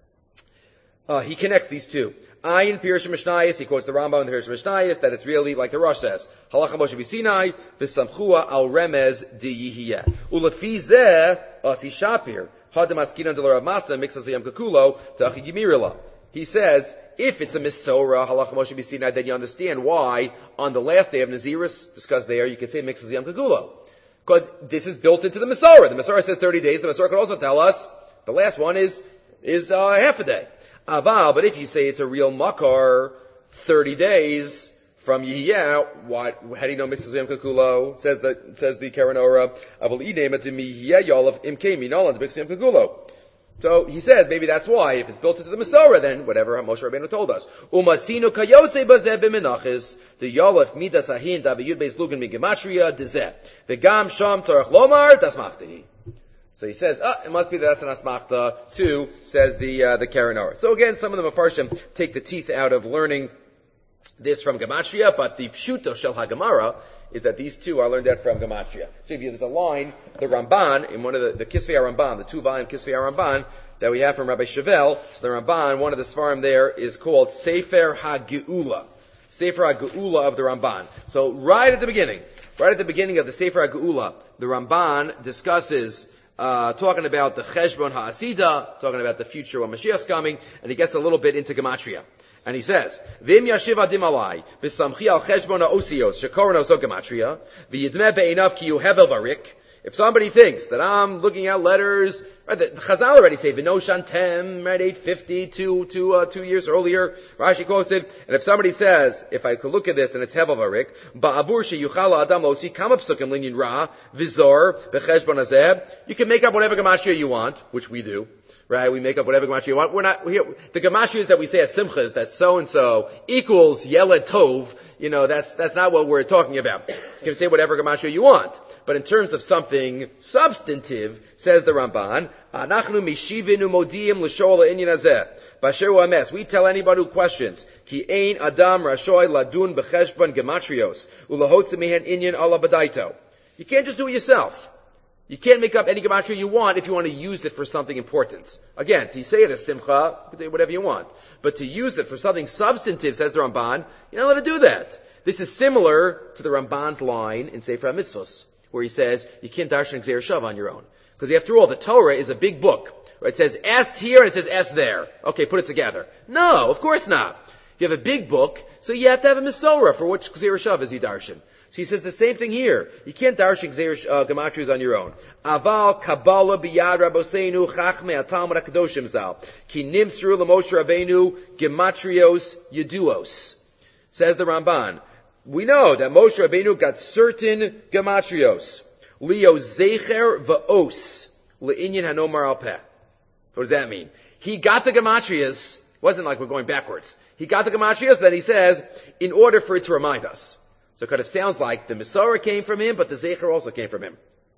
he connects these two. Ayin Pirush Mishnayis, he quotes the Rambam in the Pirush Mishnayis, that it's really like the Rosh says. Halacha Moshe B'Sinai, V'samchua al remez di yihiyeh. Ulefi zeh, asi shapir, hadam askinan de l'Rav Masa, mixas yam kakulo, ta'achi gimirila. He says, if it's a Misora, Halacha Moshe B'Sinai, then you understand why, on the last day of Naziris, discussed there, you could say mixas yam kakulo. Because this is built into the Misora. The Misora says 30 days, the Misora could also tell us, the last one is half a day. Aval, but if you say it's a real makar, 30 days from Yihiyah, how do you know mixes yam kakulo? Says the Karen Ora, Aval idem et Yihiyah yolav imkei minol and mixes yam kakulo. So he says maybe that's why. If it's built into the Masorah, then whatever Moshe Rabbeinu told us. Umatzinu kayotze bazeh b'menachis the yolaf midas ahin daviyud beis lugan migematria dezeh the gam sham tzarach lomar dasmachti. So he says, it must be that that's an asmachta too, says the Karen Ora. So again, some of the Mefarshim take the teeth out of learning this from Gematria, but the Pshuto Shel HaGemara is that these two are learned out from Gematria. So if there's a line, the Ramban, in one of the Kisvei HaRamban, the 2-volume Kisvei HaRamban, that we have from Rabbi Shevel, so the Ramban, one of the Sfarim there is called Sefer HaGeula. Sefer HaGeula of the Ramban. So right at the beginning of the Sefer HaGeula, the Ramban discusses talking about the Cheshbon HaAsida, talking about the future when Mashiach's coming, and he gets a little bit into Gematria. And he says, V'im yashiv adim alai, v'samchi al Cheshbon HaOsios, shekoron oso Gematria, v'yidmeh be'enav ki yuhevel varik. If somebody thinks that I'm looking at letters, right, the Chazal already say, V'noshan tem, right, 850, 2 years earlier, Rashi quotes it, and if somebody says, if I could look at this and it's Hevel Varik, Ba'avur she'yuchala adam lo'si kama psukim linyin ra, v'zor, b'cheshbon hazeh, you can make up whatever Gematria you want, which we do. Right, we make up whatever Gematria you want. We're not, the Gematrias that we say at Simchas, that so-and-so equals Yeled Tov, that's not what we're talking about. You can say whatever Gematria you want. But in terms of something substantive, says the Ramban, Anachnu mishivinu modiim l'shol ha'inyan hazeh. B'asher hu hames, we tell anybody who questions, Ki ein adam rashoy ladun b'cheshbon Gematrios, u'lahotze mihen inyan ala b'daito. You can't just do it yourself. You can't make up any gematria you want if you want to use it for something important. Again, to say it as simcha, you can do whatever you want. But to use it for something substantive, says the Ramban, you're not allowed to do that. This is similar to the Ramban's line in Sefer HaMitzvos, where he says, you can't darshan Gzeir Shav on your own. Because after all, the Torah is a big book. Right? It says S here and it says S there. Okay, put it together. No, of course not. You have a big book, so you have to have a Misorah for which Gzeir Shav is you darshan. So he says the same thing here. You can't darshan Gematrias on your own. Aval Kabbalah biyad Rabboseinu Chachmei HaTalmud HaKadoshim Zal Ki Nimsru L'Moshe Rabbeinu Gematrios Yeduos. Says the Ramban, we know that Moshe Rabbeinu got certain Gematrios. Leo Zecher V'os Le'inyan Hanomar Al Peh. What does that mean? He got the Gematrias, it wasn't like we're going backwards. He got the Gematrias, then he says, in order for it to remind us. So it kind of sounds like the Masorah came from him, but the Zecher also came from him.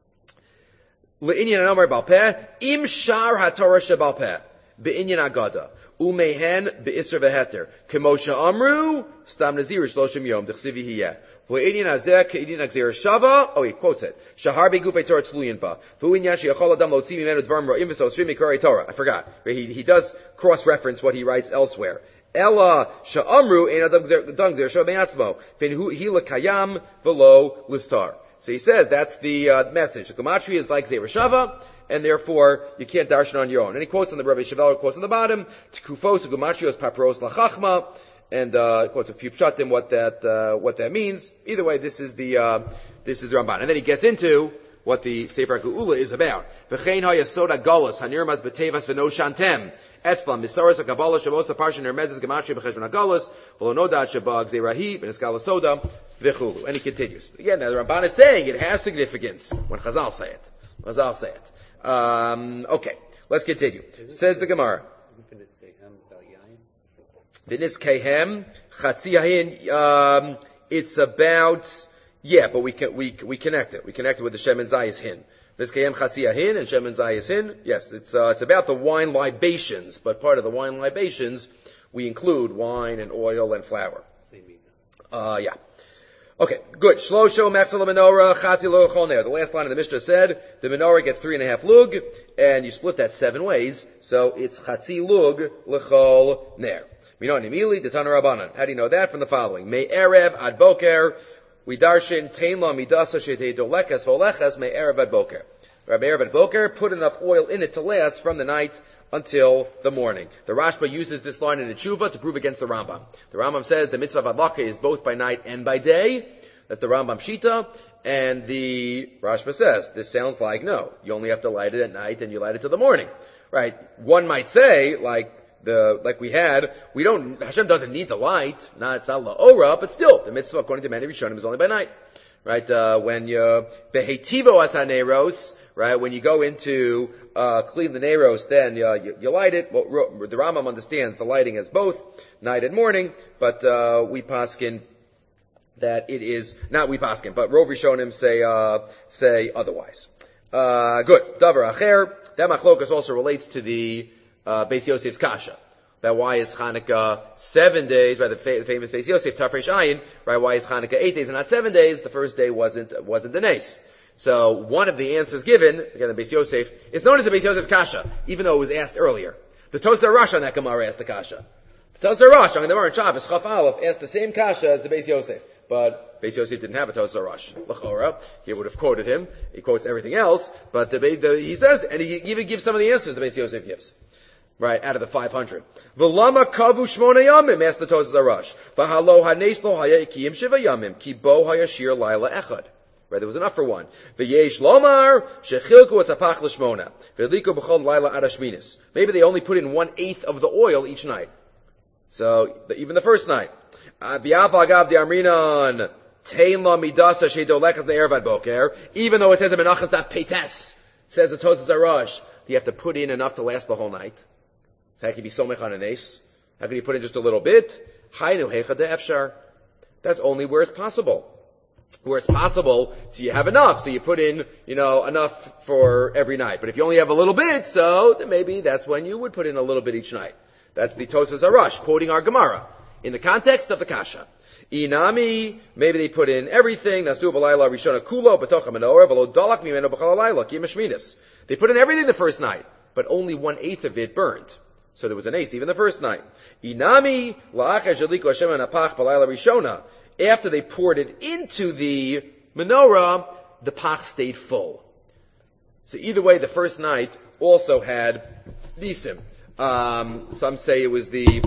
Le'inyan hanomar bal peh, im shar haTorah shebal peh, be'inyan agada, umehen be'isr v'heter, k'moshe amru, stam nazir shloshim yom, d'chsivi hiyeh. Le'inyan hazeh ke'inyan agzir shava, he quotes it, shahar be'gufei Torah tluyin ba, v'u'inyan she'yachol adam lotzi mimenu dvarim ro'im v'sosrim mikarei Torah. I forgot. He does cross-reference what he writes elsewhere. Ella sha'amru ein adam gzer shav be'atzmo, v'hu hi l'kayam v'lo l'star. So he says that's the message. The Gematria is like Gzeir Shava, and therefore you can't darshan on your own. And he quotes on the Rabbi Shevel, quotes on the bottom, T'kufos Gematrios papros lachachma, and quotes a few pshatim what that means. Either way, this is the Ramban. And then he gets into what the Sefer HaGeula is about. V'chein ha'yasod ha'galus hanirmas b'tevas v'noshantem etzlam misaras ha'kabbalah shavos ha'parshin hermezes gematria b'cheshbon ha'galus v'lo nodat sheba gzeirahi v'niskala soda v'chulu. And he continues. Again, now the Ramban is saying it has significance when Chazal say it. Okay, let's continue. Says the Gemara. V'nis kehem chatzi yahin. It's about. Yeah, but we connect it. We connect it with the Shemen Zayis Hin. Vizkayem Chatziyah Hin and Shemen Zayis Hin. Yes, it's about the wine libations, but part of the wine libations, we include wine and oil and flour. Yeah. Okay, good. Shlosho mechsel menorah chatzi lo l'chol ner. The last line of the Mishnah said the menorah gets 3.5 lug, and you split that 7 ways, so it's chatzi lug l'chol ner. Minon imili detana rabbanan. How do you know that? From the following: Me erev ad boker. We darshin tein la midasa shetei dolekas voleches me erev ad boker. Rabbi erev ad boker, put enough oil in it to last from the night until the morning. The Rashba uses this line in the Tshuva to prove against the Rambam. The Rambam says the mitzvah of adlaka is both by night and by day. That's the Rambam Shita. And the Rashba says, this sounds like, no, you only have to light it at night and you light it till the morning. Right? One might say, Hashem doesn't need the light. It's not la'ora, but still, the mitzvah according to many Rishonim is only by night. Right? When you behetivo asaneros, right? When you go into clean the neros, then you light it. Well, the Rambam understands the lighting as both night and morning, but we paskin that it is not we paskin, but Rov Rishonim say otherwise. Good. Davar acher. That machlokas also relates to the Beis Yosef's kasha. That why is Chanukah 7 days, right? The famous Beis Yosef, Tafresh Ayin, right? Why is Chanukah 8 days and not 7 days? The first day wasn't the nes. So one of the answers given, again, the Beis Yosef, is known as the Beis Yosef's kasha, even though it was asked earlier. The Tosar Rosh on that Gemara asked the kasha. The Tosar Rosh on the Gemara in Shabbos, Chaf Aleph, asked the same kasha as the Beis Yosef. But Beis Yosef didn't have a Tosar Rosh. L'chora, he would have quoted him. He quotes everything else, but he says, and he even gives some of the answers the Beis Yosef gives. Right, out of the 500. V'lama kavu shmona yamim, asked the Tosar Rosh. V'halo hanes lo haya ikiyim shiva yamim, ki bo hayashir laila echad. Right, there was enough for one. V'yesh lomar, shechilku et apach l'shmona, v'liku b'chol laila adashminis. Maybe they only put in 1/8 of the oil each night. So, even the first night. V'yav agav di'amrinan, tein la midasa she'dolekas ne'ervad boker, even though it says in Menachas that Peites, says the Tosar Rosh, you have to put in enough to last the whole night. So how can you be somech on an ace? How can you put in just a little bit? Haynu hecha de efshar. That's only where it's possible. Where it's possible, so you have enough. So you put in, enough for every night. But if you only have a little bit, so then maybe that's when you would put in a little bit each night. That's the Tosfos Arash, quoting our Gemara, in the context of the Kasha. Inami, maybe they put in everything. Nasdu b'layla rishona kulo b'tocha menorah v'lo dalak mimeno b'chal halayla ki mishminis. They put in everything the first night, but only 1/8 of it burned. So there was an ace even the first night. Inami la'achar shaliku Hashem anapach b'layla rishona. After they poured it into the menorah, the pach stayed full. So either way, the first night also had nisim. Some say it was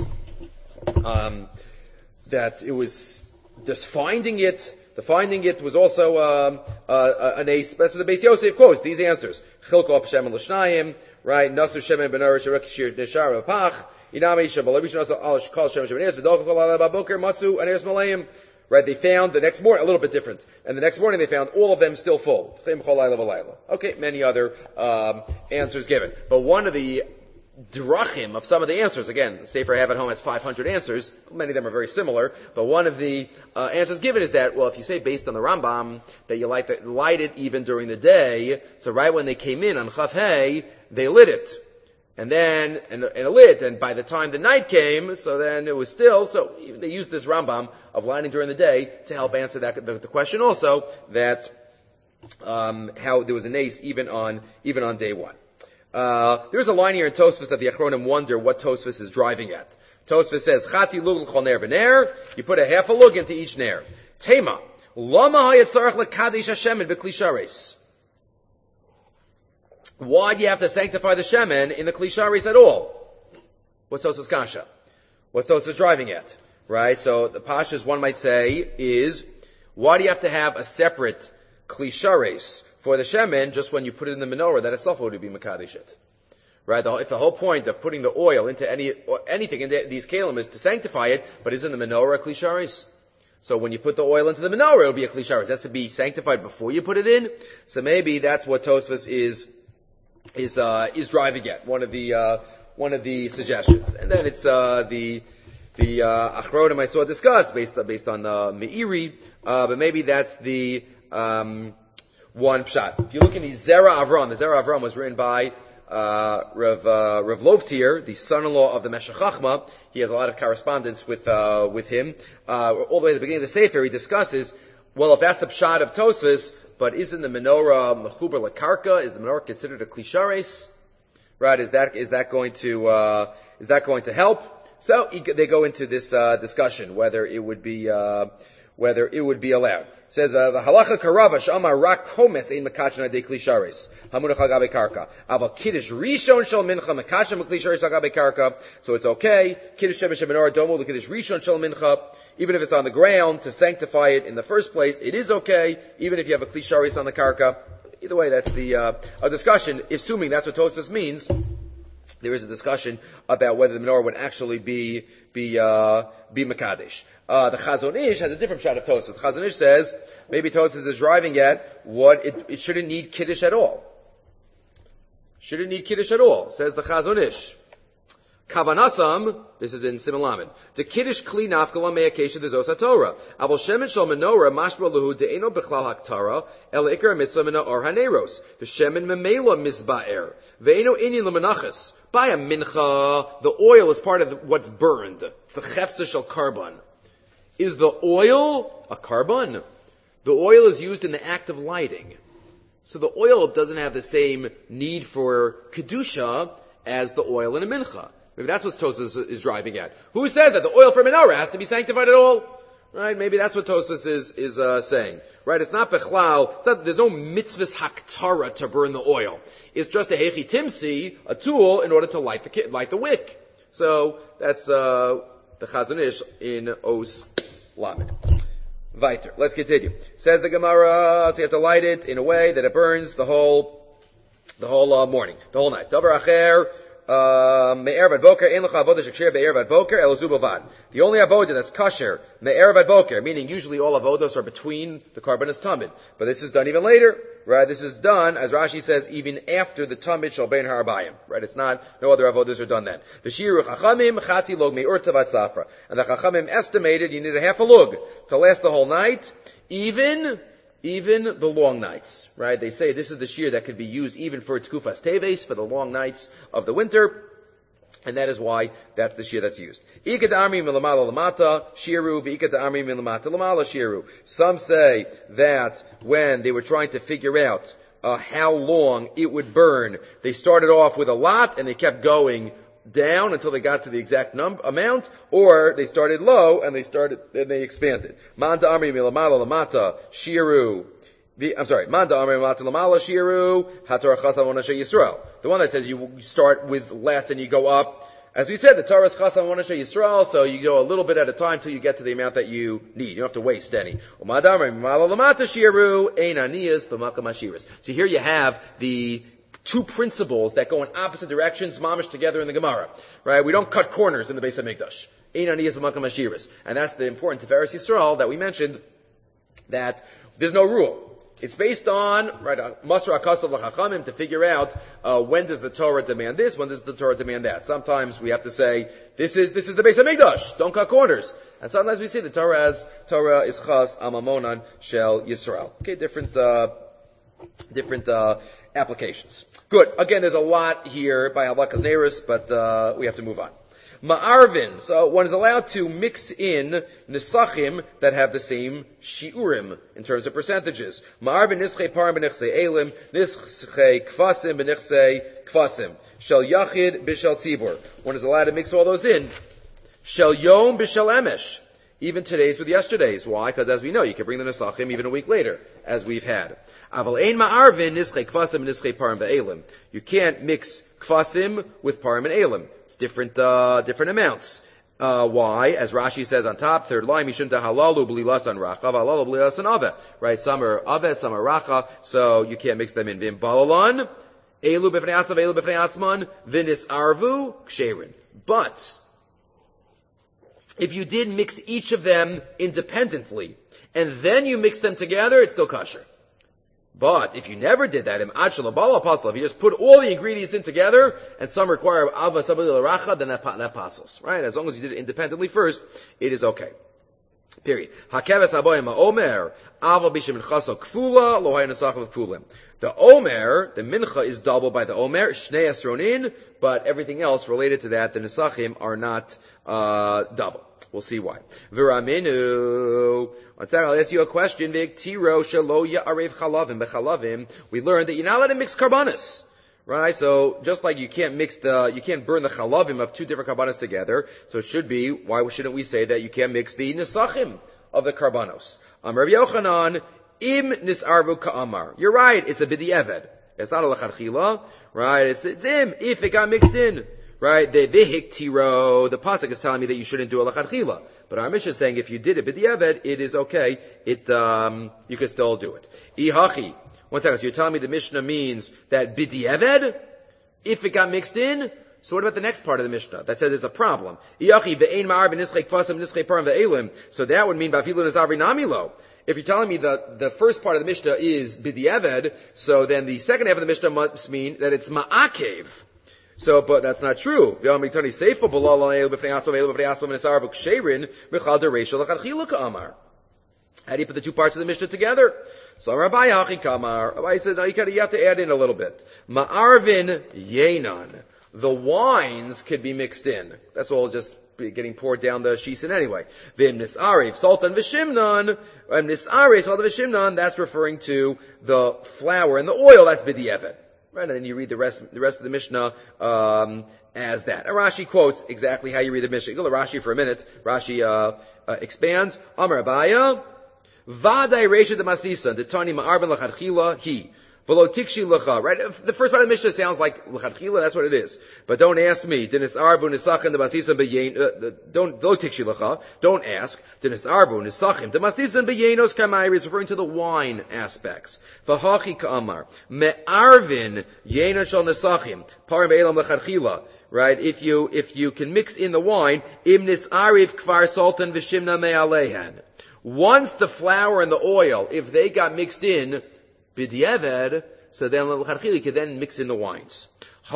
that it was just finding it. The finding it was also an ace. That's what the Beis Yosef quotes. These answers: Chilko Hashem l'shnayim, right? Nasu Shemen benar sherekishir neshar v'pach. Inami shabalabishon al shkal Shemen shemenes v'dol kol ala baboker matzu aneres malayim. Right? They found the next morning a little bit different, and the next morning they found all of them still full. Okay, many other answers given, but one of the drachim of some of the answers, again, the Sefer I have at home has 500 answers. Many of them are very similar, but one of the answers given is that, well, if you say based on the Rambam that you light it even during the day, so right when they came in on Chaf Hey, they lit it, and then and it lit, and by the time the night came, so then it was still. So they used this Rambam of lighting during the day to help answer that the question also that how there was an ace even on day one. There's a line here in Tosfos that the Achronim wonder what Tosfos is driving at. Tosfos says, Chati lug l'chol ner v'ner, you put a half a lug into each ner. Tema, lama hayatzarech l'kadesh hashemen b'kli shares. Why do you have to sanctify the shemen in the kli shares at all? What's Tosfos kasha? What's Tosfos driving at? Right? So the pashas, one might say, is, why do you have to have a separate kli shares for the shemen, just when you put it in the menorah, that itself would be mekadesh it. Right? If the whole point of putting the oil into anything in these kalim is to sanctify it, but isn't the menorah a kli shares? So when you put the oil into the menorah, it'll be a kli shares. That's to be sanctified before you put it in. So maybe that's what Tosfos is driving at. One of the suggestions. And then it's the Achronim I saw discussed based on the Meiri, but maybe that's the one pshat. If you look in the Zera Avram was written by Rav Lovtir, the son-in-law of the Meshech Chachma. He has a lot of correspondence with him. All the way at the beginning of the Sefer, he discusses Well, if that's the pshat of Tosfos, but isn't the menorah mechuber lakarka? Is the menorah considered a klishares? Right? Is that going to help? So they go into this discussion whether it would be allowed. It says the halacha karava sh'amar rak chometz ein mekachna de klishares hamunach al gabe karka aval kiddush rishon shel mincha mekachna klishares al gabe karka. So it's okay. Kiddush shemesh menorah don't move the kiddush rishon shel mincha. Even if it's on the ground to sanctify it in the first place, it is okay. Even if you have a klishares on the karka. Either way, that's a discussion. Assuming that's what Tosfos means, there is a discussion about whether the menorah would actually be mekadesh. The Chazon Ish has a different shot of Tosfos. The Chazon Ish says maybe Tosfos is driving at what it shouldn't need kiddush at all. Shouldn't need kiddush at all, says the Chazon Ish. Kavanasam, this is in Siman Lamed. The kiddush kli nafkala me'akesha dezos haTorah. Avol shemen shel menorah mashma lahu de'eno bechlal haktara el ikar mitzvah mina or haneros. The shemen memela mizba'er ve'eno inyan lemenachas. By a mincha, the oil is part of what's burned. It's the chefza shel carbon. Is the oil a carbon? The oil is used in the act of lighting. So the oil doesn't have the same need for kedusha as the oil in a mincha. Maybe that's what Tosfos is driving at. Who says that the oil for menorah has to be sanctified at all? Right? Maybe that's what Tosfos is saying. Right? It's not bechlal. There's no mitzvahs haktara to burn the oil. It's just a hechi timsi, a tool in order to light the wick. So that's the Chazon Ish in Os Lamed. Weiter. Let's continue. Says the Gemara, so you have to light it in a way that it burns the whole morning, the whole night. Davar acher. Me'erev ad boker, ein lecha avodah shekshir be'erev ad boker, el zu bavad. The only avodah that's kosher, me'erev ad boker, meaning usually all avodas are between the karbanos tamid. But this is done even later, right? This is done, as Rashi says, even after the tamid shall bein harabayim, right? It's not, no other avodas are done then. V'shiru chachamim, chati log me'ur tavat safra. And the chachamim estimated you need a half a lug to last the whole night, even the long nights, right? They say this is the shear that could be used even for tkufas teves, for the long nights of the winter, and that is why that's the shear that's used. Ikat armi milamala lamata shiru, v'ikat armi milamata lamala shiru. Some say that when they were trying to figure out how long it would burn, they started off with a lot and they kept going down until they got to the exact amount, or they started low and they expanded. Manda amri milamala lamata shiru. Manda amri milamata lamala shiru hatorah chasam onashe Yisrael. The one that says you start with less and you go up. As we said, the Torah is chasam onashe Yisrael, so you go a little bit at a time till you get to the amount that you need. You don't have to waste any. Manda amri milamala lamata shiru ein aniyas b'makam ashiras. So here you have the two principles that go in opposite directions, mamish together in the Gemara, right? We don't cut corners in the Beis HaMikdash. Ein aniyas b'makam ashiras. And that's the important Tiferes Yisrael that we mentioned, that there's no rule. It's based on, right, Masra HaKasav L'Chachamim to figure out, when does the Torah demand this, when does the Torah demand that. Sometimes we have to say, this is the Beis HaMikdash, don't cut corners. And sometimes we say the Torah is chas amamonan shel Yisrael. Okay, different applications. Good. Again, there's a lot here by Halakas Neiros, but we have to move on. Ma'arvin. So one is allowed to mix in nisachim that have the same shiurim in terms of percentages. Ma'arvin nischei parim b'nichsei elim, nischei kvasim b'nichsei kvasim. Shel yachid b'shel tzibur. One is allowed to mix all those in. Shel yom b'shel emesh. Even today's with yesterday's. Why? Because as we know, you can bring the nesachim even a week later, as we've had. Aval ein ma'arvin nischei kvasim and nischei parim ve'elim. You can't mix kvasim with parim and elim. It's different amounts. Why? As Rashi says on top, third line, mishunta halalu b'lilasan racha, halalu b'lilasan aveh. Right? Some are aveh, some are racha, so you can't mix them in. Vim balalan, elu b'fnei atzav, elu b'fnei atzman, v'nis arvu, ksherin. But if you did mix each of them independently, and then you mix them together, it's still kosher. But if you never did that, if you just put all the ingredients in together, and some require ava, some racha, then that passes, right? As long as you did it independently first, it is okay. Period. Hakeves aboyim ha'omer, ava b'shem minchaso kfula, lo hay nesachim kfulim. The omer, the mincha is double by the omer, shnei esronin, but everything else related to that, the nesachim are not double. We'll see why. V'raminu. One second, I'll ask you a question. V'ktiro shelo ya'arev chalavim b'chalavim. We learned that you're not allowed to mix karbanos. Right? So, just like you can't burn the chalavim of two different karbanos together, so it should be, why shouldn't we say that you can't mix the nesachim of the karbanos? Amar Rav Yochanan, im nisarvu ka'amar. You're right, it's a b'di'eved. It's not a lachadchila, right? It's im, if it got mixed in. Right? The vihiktiro, the pasuk is telling me that you shouldn't do a lachadchila. But our Mishnah is saying if you did it b'di'eved, it is okay. You can still do it. Ihachi. One second, so you're telling me the Mishnah means that b'di'eved, if it got mixed in? So what about the next part of the Mishnah that says there's a problem? So that would mean if you're telling me the first part of the Mishnah is b'di'eved, so then the second half of the Mishnah must mean that it's ma'akev. So, but that's not true. How do you put the two parts of the Mishnah together? So Rabbi says, no, you have to add in a little bit. Ma'arvin yenan. The wines could be mixed in. That's all just getting poured down the shisin anyway. Vim nis'arif, sultan v'shimnan. Nis'arif, sultan v'shimnan, that's referring to the flour and the oil, that's b'di'eved. Right, and then you read the rest of the Mishnah, as that. And Rashi quotes exactly how you read the Mishnah. Go to Rashi for a minute. Rashi, expands. Amar Abaya, Vadai Reisha de Masisa, Detani Ma'arvan Lachadchila, he. V'lo tikshi lecha. Right? The first part of the Mishnah sounds like Lachadchila, that's what it is. But don't ask me. Dinis Arvu Nisachin de Masisa Beyein, don't tikshi lecha. Don't ask. Dinis Arvu Nisachim de Masisa Beyenos Kamayri is referring to the wine aspects. V'hachi Ka'amar. Me'arvin Yeina Shal Nisachim. Parim Be'elam Lachadchila. Right? If you can mix in the wine, Imnis Arif Kvar Sultan V'shimna Me'alehan. Once the flour and the oil, if they got mixed in, b'di'eved, so then l'chadchila could then mix in the wines.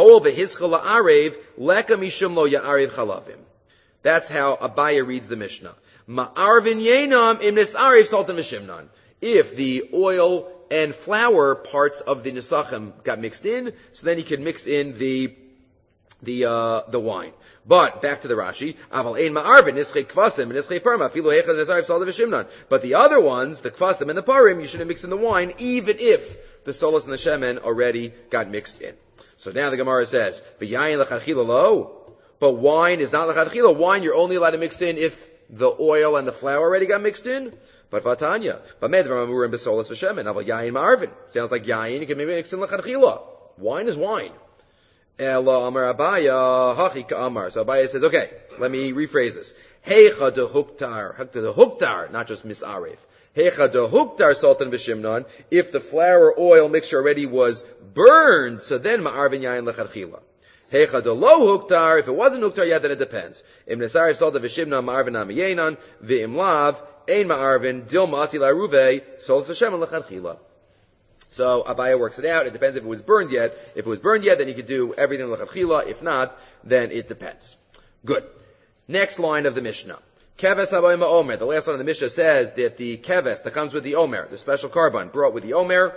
That's how Abaya reads the Mishnah. Ma'arvin yenam imnis arif sultan v'shimnan. If the oil and flour parts of the nesachim got mixed in, so then you can mix in the wine. But back to the Rashi, but the other ones, the kvasim and the parim, you shouldn't mix in the wine, even if the solas and the shemen already got mixed in. So now the Gemara says, but wine is not l'chadchila. Wine you're only allowed to mix in if the oil and the flour already got mixed in. But vatanya, sounds like yayin, you can maybe mix in l'chadchila. Wine is wine. Ela Amar Abaya, Hachi Ka'amar. So Abaya says, okay, let me rephrase this. Heicha de huktar, not just misaref. Heicha de huktar sultan v'shimnon. If the flour oil mixture already was burned, so then ma'arvin yayin l'chadchila. Heicha de lo huktar, if it wasn't huktar yet, then it depends. Im nisaref sultan v'shimnon ma'arvin amiyenon, v'im lav, ein ma'arvin, dil ma'asi la'ruve, sultan v'shimnon l'chadchila. So Abaya works it out. It depends if it was burned yet. If it was burned yet, then you could do everything l'chadchila. If not, then it depends. Good. Next line of the Mishnah. Keves habayim omer. The last line of the Mishnah says that the keves that comes with the omer, the special carbon brought with the omer,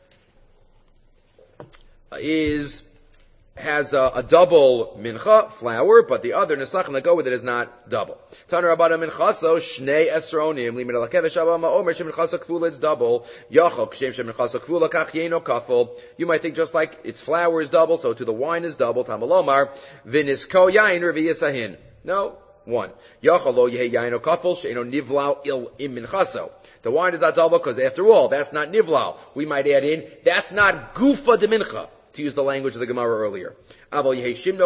has a double mincha, flour, but the other nesachim that go with it is not double. Taner abada minchaso, shnei esronim, limit ala kevesh abba ma'omer, shem minchaso kfula, it's double. Yachok, shem minchaso kfula, kach yeno kafel. You might think just like its flour is double, so to the wine is double. Tamalomar, vinisko yain reviyasahin. No, one. Yachol lo yehe yain o kafel, she'eno nivlau il im minchaso. The wine is not double because after all, that's not nivlau. We might add in, that's not gufa de mincha, to use the language of the Gemara earlier. But the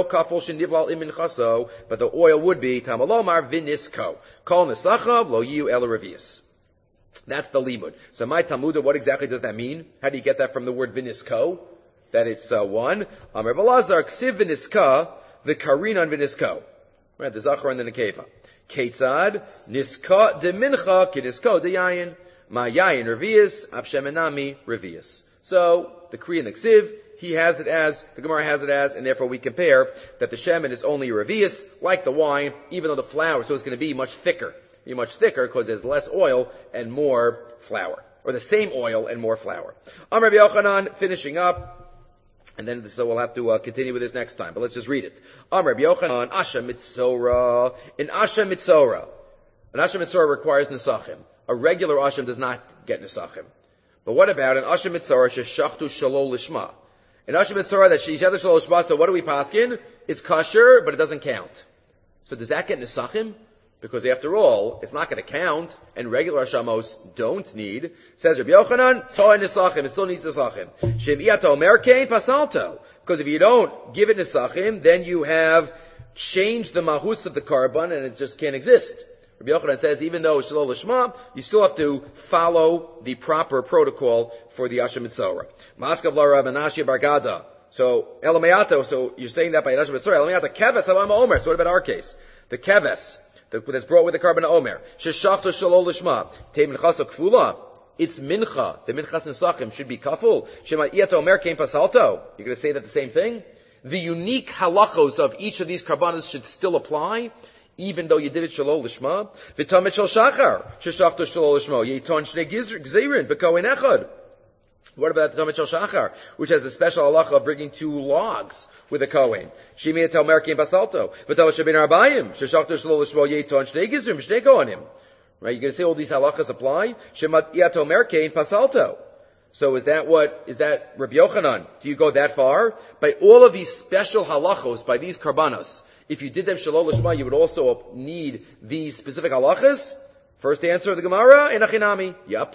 oil would be tamalomar vinisko. Kol nesachav lo yu el revius. That's the limud. So my Talmudah, what exactly does that mean? How do you get that from the word vinisko? That it's one. Amar Balazar ksiv viniska v'karinan vinisko. Right, the zachar and the nekeva. Ketzad niska de mincha kinisko de yayin. Ma yayin revius avshemenami revius. So the Kri and the ksiv, he has it as, the Gemara has it as, and therefore we compare that the shemen is only revius, like the wine, even though the flour, so it's going to be much thicker. Be much thicker because there's less oil and more flour. Or the same oil and more flour. Amar Rabbi Yochanan, finishing up, And then, so we'll have to continue with this next time. But let's just read it. Amar Rabbi Yochanan, Asha Mitzora. In Asha Mitzora. An Asha Mitzora requires Nesachim. A regular Asham does not get Nesachim. But what about an Asha Mitzora sheshachtu shalol lishma? An Asha Mitzora that sheishadu shalol lishma, so what do we paskin? It's kosher, but it doesn't count. So does that get Nesachim? Because after all, it's not going to count, and regular Hashamos don't need. Says Rabbi Yochanan, Tzoi Nesachim, it still needs Nesachim. Shem'iyata Omer Kein Pasalto. Because if you don't give it Nesachim, then you have changed the mahus of the carbon, and it just can't exist. Rabbi Yochanan says, even though it's Shalol Lishma, you still have to follow the proper protocol for the Asha Mitzora. Maskav La Rav Menashe Bar Gada. So, Elameyato, so you're saying that by Asha Mitzora, Elameyato, Keves Alam Omer. So what about our case? The Keves that's brought with the carbon Omer. Sheshachto Shalol Lishma. Tei Minchaso Kfula. It's Mincha. The Minchas Nesachim should be Kaful. Shema Iyat Omer Kein Pasalto. You're going to say that the same thing? The unique halachos of each of these karbanos should still apply, even though you did it Shalol Lishma. V'tamit Shal Shachar. Sheshachto Shalol Lishma. Yiton Shnei Gzirin. B'kohen Echad. What about the Tamid Shal Shachar, which has the special halacha of bringing 2 logs with a Kohen? Shimi etel merkin basalto. V'tal shabin arbayim. Sheshachto shlo l'shmo yeton shnei gizrim shnei kohanim. Right? You're going to say all these halachas apply? Shemat yato merkin pasalto. So is that Rabbi Yochanan? Do you go that far? By all of these special halachos, by these karbanos, if you did them shalol l'shma, you would also need these specific halachas? First answer of the Gemara, in Achinami. Yup.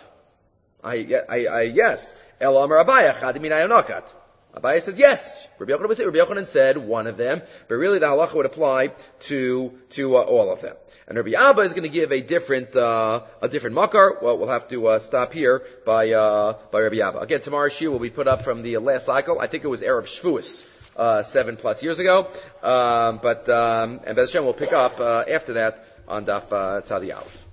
Yes. El Amar Abaya, Chadimin Ayonakat. Abaya says yes. Rabbi Yochanan said one of them, but really the halacha would apply to all of them. And Rabbi Abba is going to give a different makar. Well, we'll have to stop here by Rabbi Abba. Again, tomorrow's shiur will be put up from the last cycle. I think it was Erev Shvuos, 7+ years ago. And Bez Hashem will pick up after that on Daf Tzadi Aleph.